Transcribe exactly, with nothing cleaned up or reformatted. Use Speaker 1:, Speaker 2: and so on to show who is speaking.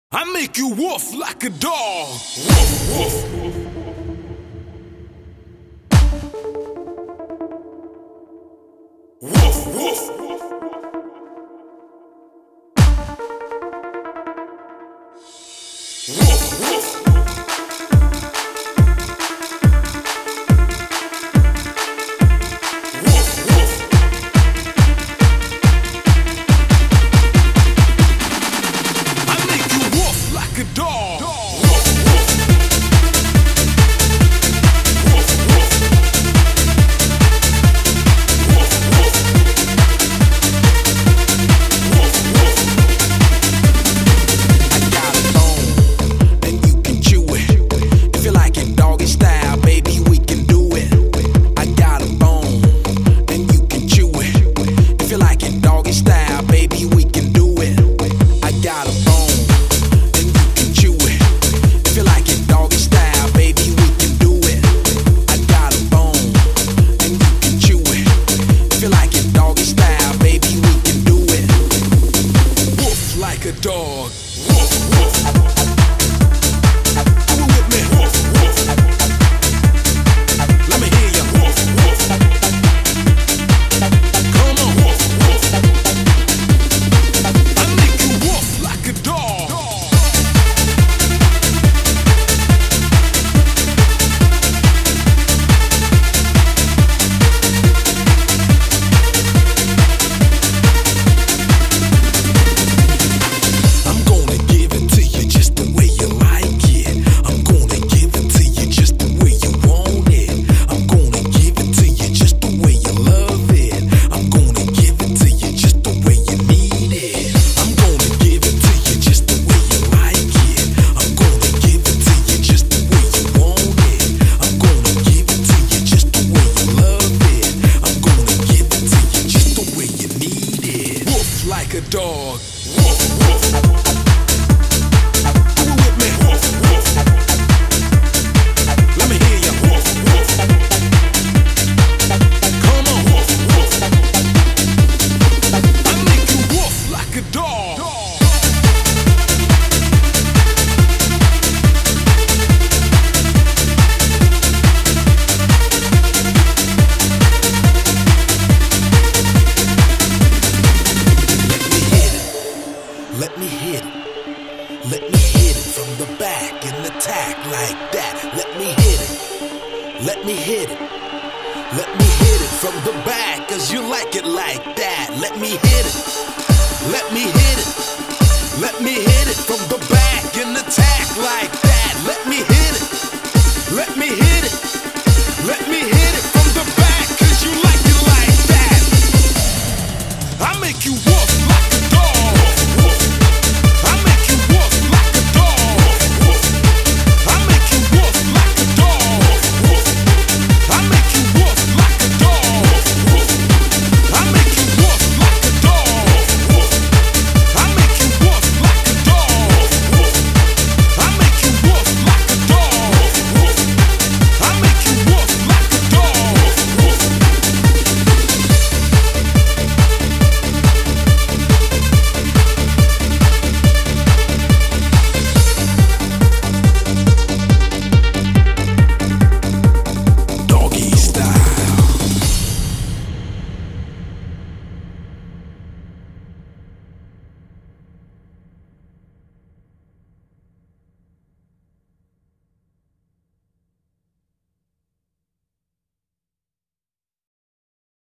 Speaker 1: I make you woof like a dog. Woof, woof. Woof, woof. Woof, woof. Like a dog. Woof, woof. Woof, woof. Woof, woof. Woof, woof. I got a bone, and you can chew it. If you like it doggy style, baby, we can do it. I got a bone, and you can chew it. If you like it doggy style, baby, we can do it. I got a bone. Like a dog. Woof, woof. Do it with me. Woof, woof. Let me hear you. Woof, woof. Come on. Woof, woof. I make you woof like a dog. Like a dog. Woof, woof. Do it with me. Woof, woof. Let me hear you. Woof, woof. Come on. Woof, woof. I make you woof like a dog. Let me hit it. Let me hit it from the back and attack like that. Let me hit it. Let me hit it. Let me hit it from the back, cause you like it like that. Let me hit it. Let me hit it. Let me hit it from the back.